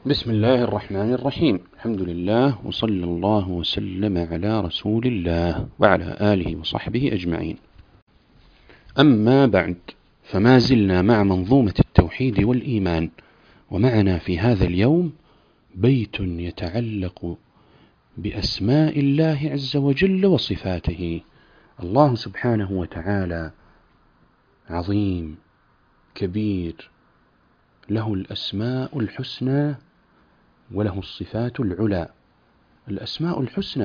بسم الله الرحمن الرحيم. الحمد لله وصلى الله وسلم على رسول الله وعلى آله وصحبه أجمعين. أما بعد، فما زلنا مع منظومة التوحيد والإيمان، ومعنا في هذا اليوم بيت يتعلق بأسماء الله عز وجل وصفاته. الله سبحانه وتعالى عظيم كبير، له الأسماء الحسنى وله الصفات العلى. الأسماء الحسنى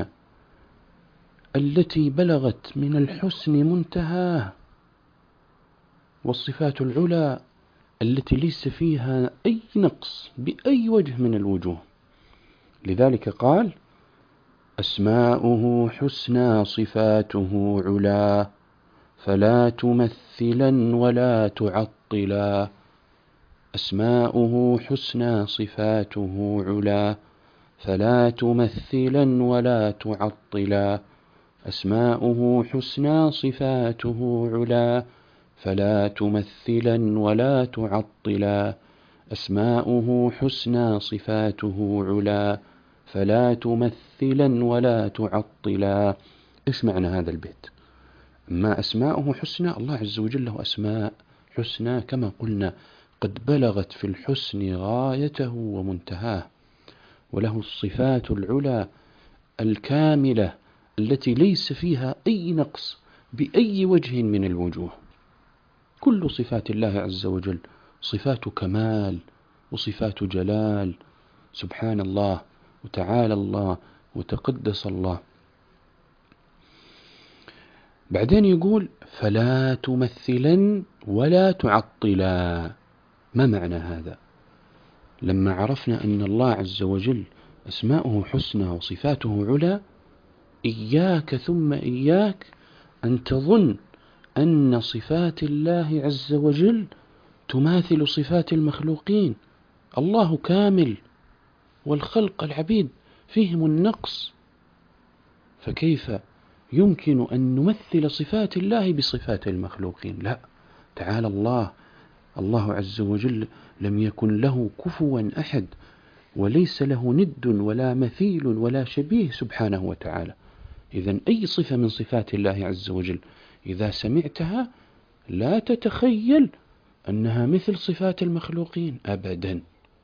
التي بلغت من الحسن منتهاه، والصفات العلى التي ليس فيها أي نقص بأي وجه من الوجوه. لذلك قال: أسماؤه حسنى صفاته علا، فلا تمثلا ولا تعطلا. أسماؤه حسنى صفاته علا، فلا تمثلا ولا تعطلا. أسماؤه حسنى صفاته علا، فلا تمثلا ولا تعطلا. أسماؤه حسنى صفاته علا، فلا تمثلا ولا تعطلا. إيش معنى هذا البيت؟ ما أسماؤه حسنى، الله عز وجل له أسماء حسنى كما قلنا قد بلغت في الحسن غايته ومنتهاه، وله الصفات العلى الكاملة التي ليس فيها أي نقص بأي وجه من الوجوه. كل صفات الله عز وجل صفات كمال وصفات جلال، سبحان الله وتعالى الله وتقدس الله. بعدين يقول: فلا تمثلا ولا تعطلا. ما معنى هذا؟ لما عرفنا أن الله عز وجل أسماؤه حسنى وصفاته علا، إياك ثم إياك أن تظن أن صفات الله عز وجل تماثل صفات المخلوقين. الله كامل، والخلق العبيد فيهم النقص، فكيف يمكن أن نمثل صفات الله بصفات المخلوقين؟ لا، تعالى الله عز وجل لم يكن له كفوا أحد، وليس له ند ولا مثيل ولا شبيه سبحانه وتعالى. إذن أي صفة من صفات الله عز وجل إذا سمعتها لا تتخيل أنها مثل صفات المخلوقين أبدا.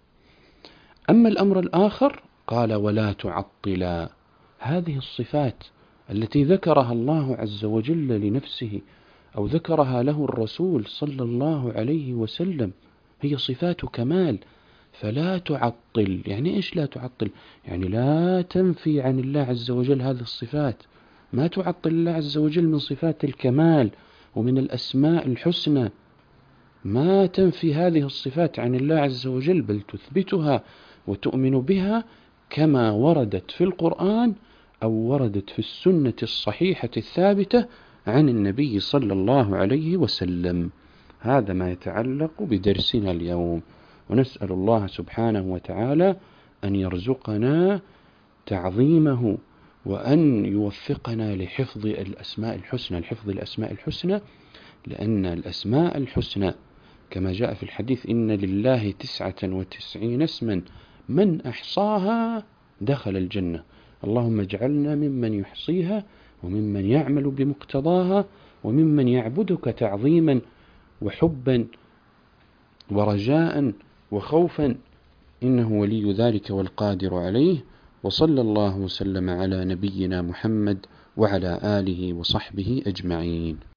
أما الأمر الآخر قال: ولا تعطلا. هذه الصفات التي ذكرها الله عز وجل لنفسه أو ذكرها له الرسول صلى الله عليه وسلم هي صفات كمال، فلا تعطل. يعني إيش لا تعطل؟ يعني لا تنفي عن الله عز وجل هذه الصفات، ما تعطل الله عز وجل من صفات الكمال ومن الأسماء الحسنى، ما تنفي هذه الصفات عن الله عز وجل، بل تثبتها وتؤمن بها كما وردت في القرآن أو وردت في السنة الصحيحة الثابتة عن النبي صلى الله عليه وسلم. هذا ما يتعلق بدرسنا اليوم، ونسأل الله سبحانه وتعالى أن يرزقنا تعظيمه، وأن يوفقنا لحفظ الأسماء الحسنى، لحفظ الأسماء الحسنى، لأن الأسماء الحسنى كما جاء في الحديث: إن لله 99 اسما من أحصاها دخل الجنة. اللهم اجعلنا ممن يحصيها وممن يعمل بمقتضاها وممن يعبدك تعظيما وحبا ورجاء وخوفا، إنه ولي ذلك والقادر عليه. وصلى الله وسلم على نبينا محمد وعلى آله وصحبه أجمعين.